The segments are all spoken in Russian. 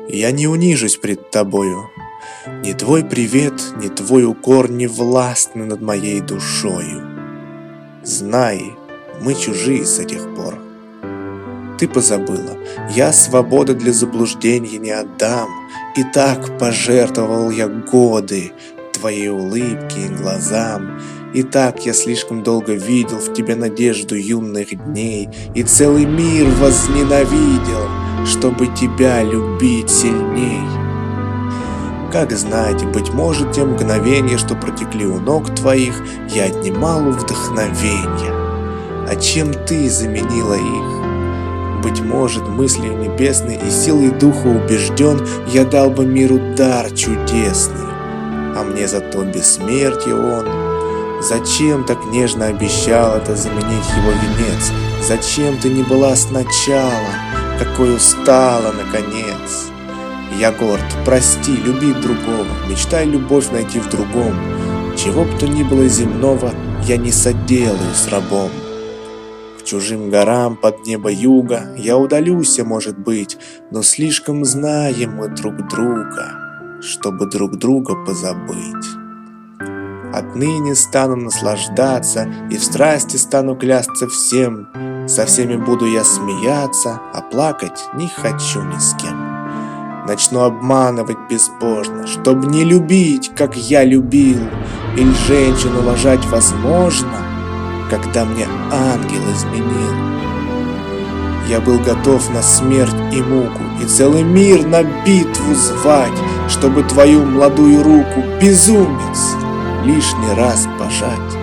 Я не унижусь пред тобою. Ни твой привет, ни твой укор не властны над моей душою. Знай, мы чужие с этих пор. Ты позабыла, я свободы для заблуждения не отдам, и так пожертвовал я годы твоей улыбке и глазам. И так я слишком долго видел в тебе надежду юных дней, и целый мир возненавидел, чтобы тебя любить сильней. Как знать, быть может, те мгновения, что протекли у ног твоих, я отнимал у вдохновения. А чем ты заменила их? Быть может, мыслью небесной и силой духа убежден, я дал бы миру дар чудесный, а мне зато бессмертие он. Зачем так нежно обещал это заменить его венец? Зачем ты не была сначала, какой устала наконец? Я горд, прости, люби другого, мечтай любовь найти в другом. Чего б то ни было земного, я не соделаю с рабом. К чужим горам под небо юга я удалюся, может быть, но слишком знаем мы друг друга, чтобы друг друга позабыть. Отныне стану наслаждаться и в страсти стану клясться всем. Со всеми буду я смеяться, а плакать не хочу ни с кем. Начну обманывать безбожно, чтоб не любить, как я любил. Или женщину уважать возможно, когда мне ангел изменил. Я был готов на смерть и муку, и целый мир на битву звать, чтобы твою молодую руку, безумец, лишний раз пожать.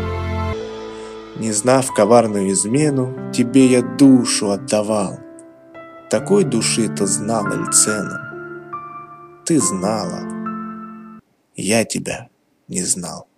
Не знав коварную измену, тебе я душу отдавал. Такой души ты знала ли цену? Ты знала, я тебя не знал.